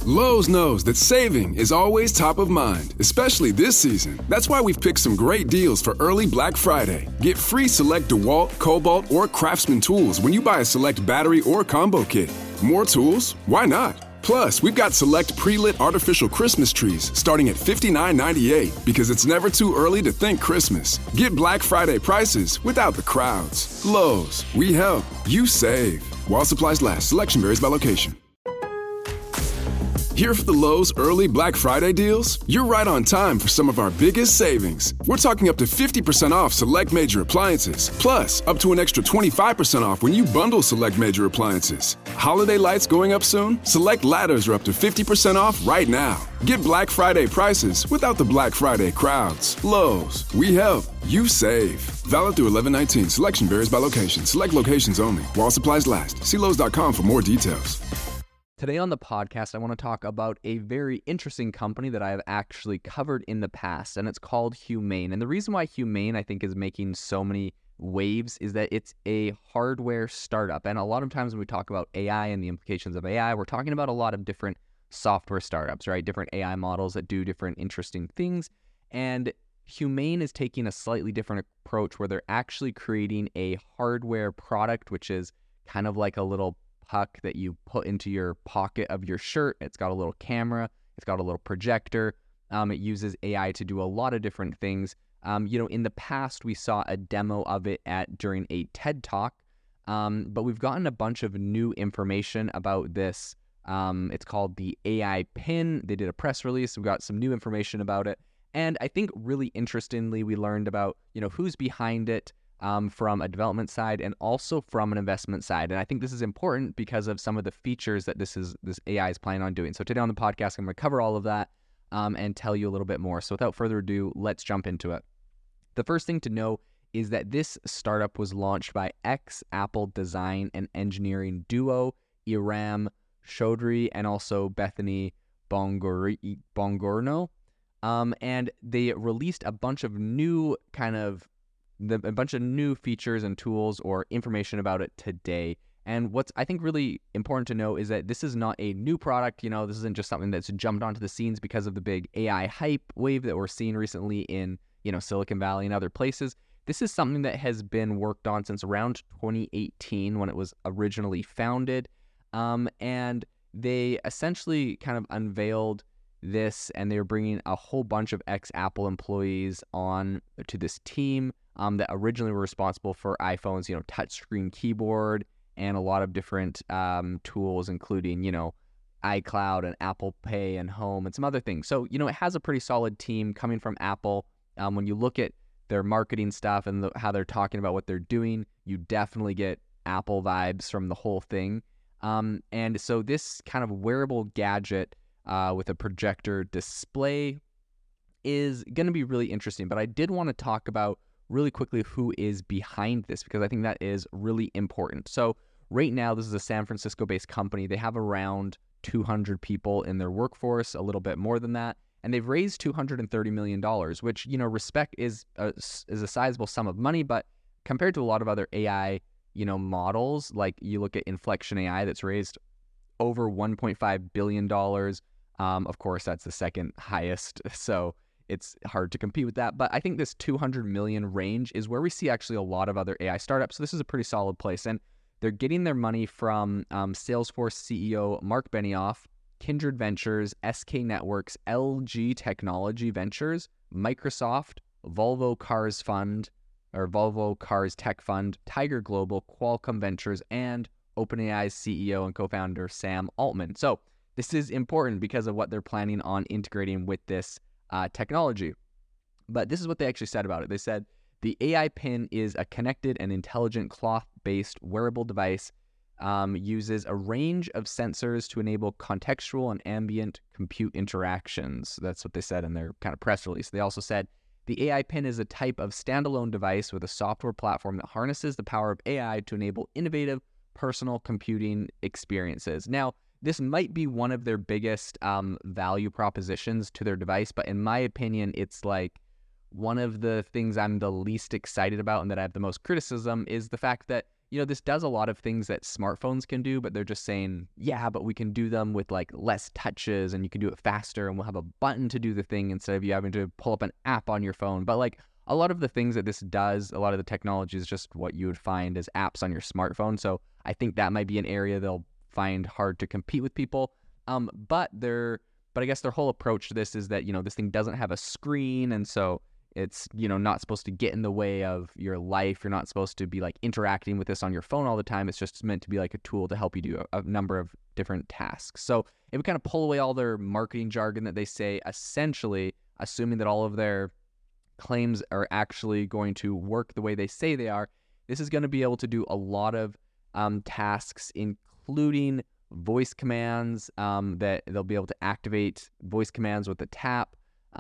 Lowe's knows that saving is always top of mind, especially this season. That's why we've picked some great deals for early Black Friday. Get free select DeWalt, Cobalt, or Craftsman tools when you buy a select battery or combo kit. More tools? Why not? Plus, we've got select pre-lit artificial Christmas trees starting at $59.98 because it's never too early to think Christmas. Get Black Friday prices without the crowds. Lowe's, we help, you save. While supplies last, selection varies by location. Here for the Lowe's early Black Friday deals? You're right on time for some of our biggest savings. We're talking up to 50% off select major appliances, plus up to an extra 25% off when you bundle select major appliances. Holiday lights going up soon? Select ladders are up to 50% off right now. Get Black Friday prices without the Black Friday crowds. Lowe's, we help, you save. Valid through 11/19. Selection varies by location. Select locations only. While supplies last. See Lowe's.com for more details. Today on the podcast, I want to talk about a very interesting company that I have actually covered in the past, and it's called Humane. And the reason why Humane, I think, is making so many waves is that it's a hardware startup. And a lot of times when we talk about AI and the implications of AI, we're talking about a lot of different software startups, right? Different AI models that do different interesting things. And Humane is taking a slightly different approach where they're actually creating a hardware product, which is kind of like a little puck that you put into your pocket of your shirt. It's got a little camera. It's got a little projector. It uses AI to do a lot of different things. In the past, we saw a demo of it during a TED Talk, but we've gotten a bunch of new information about this. It's called the AI Pin. They did a press release. We've got some new information about it. And I think really interestingly, we learned about, who's behind it, from a development side and also from an investment side. And I think this is important because of some of the features that this AI is planning on doing. So today on the podcast, I'm going to cover all of that and tell you a little bit more. So without further ado, let's jump into it. The first thing to know is that this startup was launched by ex-Apple design and engineering duo Iram Chaudhry and also Bethany Bongorno. And they released a bunch of new features and tools or information about it today. And what's I think really important to know is that this is not a new product. This isn't just something that's jumped onto the scenes because of the big AI hype wave that we're seeing recently in, Silicon Valley and other places. This is something that has been worked on since around 2018 when it was originally founded. And they essentially kind of unveiled this, and they were bringing a whole bunch of ex-Apple employees on to this team that originally were responsible for iPhone's, touchscreen keyboard and a lot of different tools, including, iCloud and Apple Pay and Home and some other things. So, it has a pretty solid team coming from Apple. When you look at their marketing stuff and how they're talking about what they're doing, you definitely get Apple vibes from the whole thing. And so this kind of wearable gadget with a projector display is going to be really interesting. But I did want to talk about really quickly who is behind this, because I think that is really important. So right now, this is a San Francisco-based company. They have around 200 people in their workforce, a little bit more than that. And they've raised $230 million, which, respect is a sizable sum of money. But compared to a lot of other AI, models, like you look at Inflection AI that's raised over $1.5 billion. Of course, that's the second highest. So it's hard to compete with that. But I think this 200 million range is where we see actually a lot of other AI startups. So this is a pretty solid place. And they're getting their money from Salesforce CEO Mark Benioff, Kindred Ventures, SK Networks, LG Technology Ventures, Microsoft, Volvo Cars Tech Fund, Tiger Global, Qualcomm Ventures, and OpenAI's CEO and co-founder Sam Altman. So this is important because of what they're planning on integrating with this technology. But this is what they actually said about it. They said, the AI Pin is a connected and intelligent cloth-based wearable device, uses a range of sensors to enable contextual and ambient compute interactions. That's what they said in their kind of press release. They also said, the AI Pin is a type of standalone device with a software platform that harnesses the power of AI to enable innovative personal computing experiences. Now, this might be one of their biggest value propositions to their device, but in my opinion, it's like one of the things I'm the least excited about and that I have the most criticism is the fact that, this does a lot of things that smartphones can do, but they're just saying, yeah, but we can do them with like less touches and you can do it faster and we'll have a button to do the thing instead of you having to pull up an app on your phone. But like a lot of the things that this does, a lot of the technology is just what you would find as apps on your smartphone. So I think that might be an area they'll find hard to compete with people. But I guess their whole approach to this is that, this thing doesn't have a screen, and so it's, not supposed to get in the way of your life. You're not supposed to be like interacting with this on your phone all the time. It's just meant to be like a tool to help you do a number of different tasks. So it would kind of pull away all their marketing jargon that they say, essentially assuming that all of their claims are actually going to work the way they say they are. This is going to be able to do a lot of tasks, including voice commands, that they'll be able to activate voice commands with a tap.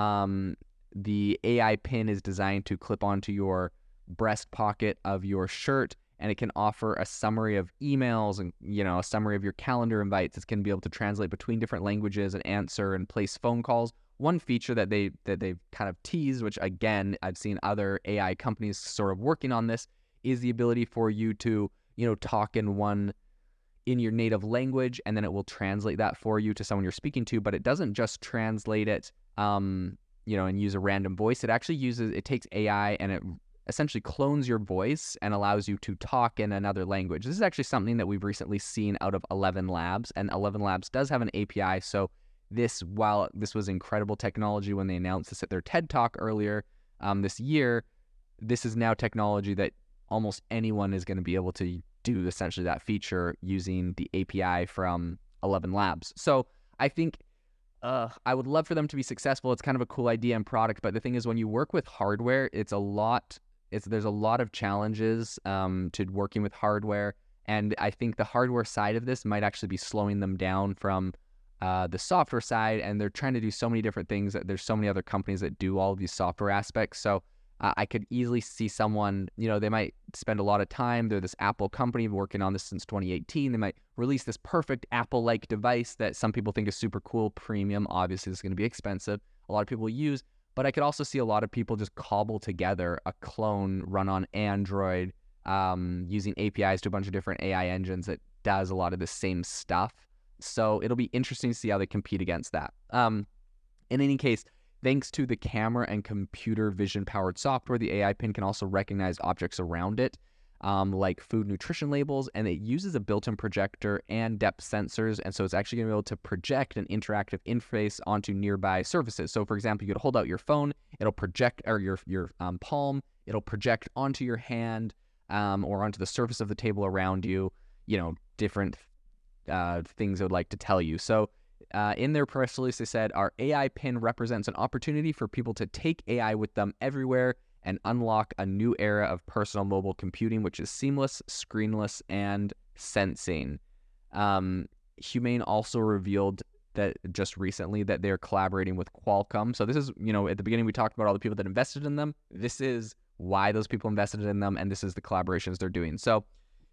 The AI pin is designed to clip onto your breast pocket of your shirt, and it can offer a summary of emails and, a summary of your calendar invites. It's going to be able to translate between different languages and answer and place phone calls. One feature that they've kind of teased, which again, I've seen other AI companies sort of working on this, is the ability for you to, talk in your native language, and then it will translate that for you to someone you're speaking to. But it doesn't just translate it, and use a random voice. It takes AI and it essentially clones your voice and allows you to talk in another language. This is actually something that we've recently seen out of 11 Labs, and 11 Labs does have an API. So while this was incredible technology when they announced this at their TED Talk earlier this year, this is now technology that almost anyone is going to be able to do essentially that feature using the API from 11 Labs. So I think I would love for them to be successful. It's kind of a cool idea and product, but the thing is, when you work with hardware, there's a lot of challenges to working with hardware, and I think the hardware side of this might actually be slowing them down from the software side, and they're trying to do so many different things. There's so many other companies that do all of these software aspects, so I could easily see someone, they might spend a lot of time. They're this Apple company working on this since 2018. They might release this perfect Apple-like device that some people think is super cool, premium. Obviously, it's going to be expensive. A lot of people use, but I could also see a lot of people just cobble together a clone run on Android using APIs to a bunch of different AI engines that does a lot of the same stuff. So it'll be interesting to see how they compete against that. In any case, thanks to the camera and computer vision powered software, the AI pin can also recognize objects around it, like food nutrition labels, and it uses a built-in projector and depth sensors, and so it's actually going to be able to project an interactive interface onto nearby surfaces. So for example, you could hold out your phone, it'll project, or your palm, it'll project onto your hand, or onto the surface of the table around you, different things it would like to tell you. So in their press release, they said, our AI pin represents an opportunity for people to take AI with them everywhere and unlock a new era of personal mobile computing, which is seamless, screenless, and sensing. Humane also revealed that just recently that they're collaborating with Qualcomm. So this is, at the beginning we talked about all the people that invested in them. This is why those people invested in them, and this is the collaborations they're doing. So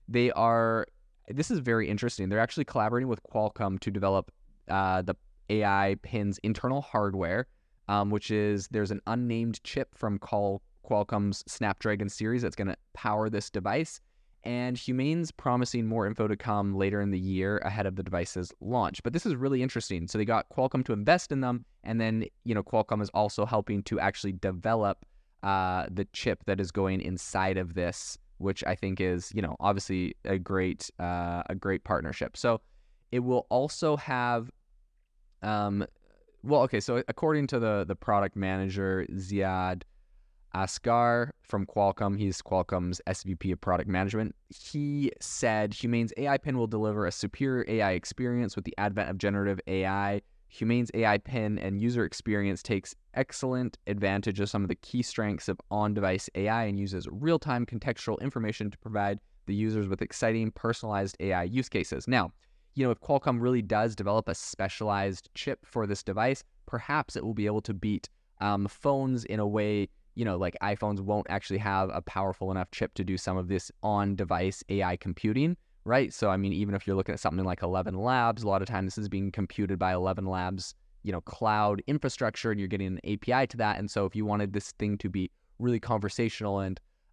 this is very interesting. They're actually collaborating with Qualcomm to develop the AI pin's internal hardware, which is, there's an unnamed chip from Qualcomm's Snapdragon series that's going to power this device, and Humane's promising more info to come later in the year ahead of the device's launch. But this is really interesting. So they got Qualcomm to invest in them, and then Qualcomm is also helping to actually develop the chip that is going inside of this, which I think is obviously a great partnership. So it will also have so according to the product manager, Ziad Asghar from Qualcomm, he's Qualcomm's SVP of product management, he said Humane's AI pin will deliver a superior AI experience with the advent of generative AI. Humane's AI pin and user experience takes excellent advantage of some of the key strengths of on-device AI and uses real-time contextual information to provide the users with exciting personalized AI use cases. Now, if Qualcomm really does develop a specialized chip for this device, perhaps it will be able to beat phones in a way, like iPhones won't actually have a powerful enough chip to do some of this on-device AI computing, right? So, even if you're looking at something like 11 Labs, a lot of times this is being computed by 11 Labs, cloud infrastructure, and you're getting an API to that. And so if you wanted this thing to be really conversational and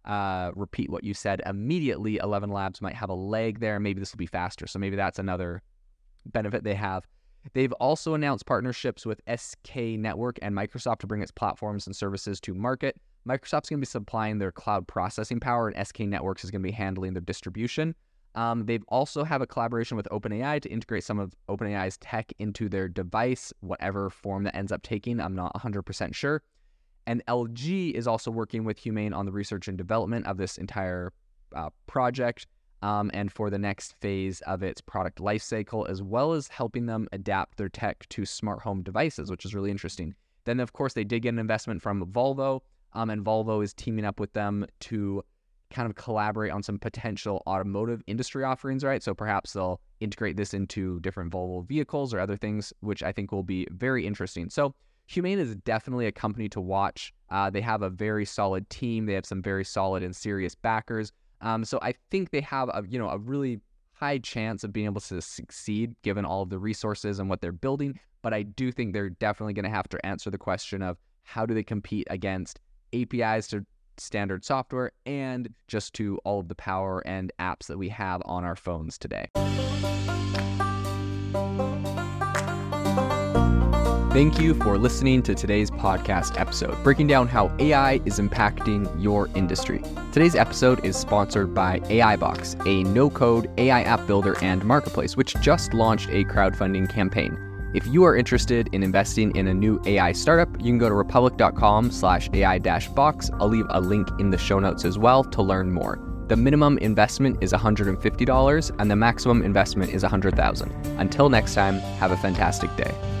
repeat what you said immediately, 11 Labs might have a lag there. Maybe this will be faster. So maybe that's another benefit they have. They've also announced partnerships with SK Network and Microsoft to bring its platforms and services to market. Microsoft's going to be supplying their cloud processing power, and SK Networks is going to be handling their distribution. They've also have a collaboration with OpenAI to integrate some of OpenAI's tech into their device, whatever form that ends up taking. I'm not 100% sure. And LG is also working with Humane on the research and development of this entire project and for the next phase of its product lifecycle, as well as helping them adapt their tech to smart home devices, which is really interesting. Then, of course, they did get an investment from Volvo, and Volvo is teaming up with them to kind of collaborate on some potential automotive industry offerings, right? So perhaps they'll integrate this into different Volvo vehicles or other things, which I think will be very interesting. So Humane is definitely a company to watch. They have a very solid team. They have some very solid and serious backers. So I think they have a really high chance of being able to succeed given all of the resources and what they're building. But I do think they're definitely going to have to answer the question of how do they compete against APIs to standard software and just to all of the power and apps that we have on our phones today. Thank you for listening to today's podcast episode, breaking down how AI is impacting your industry. Today's episode is sponsored by AIbox, a no-code AI app builder and marketplace, which just launched a crowdfunding campaign. If you are interested in investing in a new AI startup, you can go to republic.com/AI-box. I'll leave a link in the show notes as well to learn more. The minimum investment is $150 and the maximum investment is $100,000. Until next time, have a fantastic day.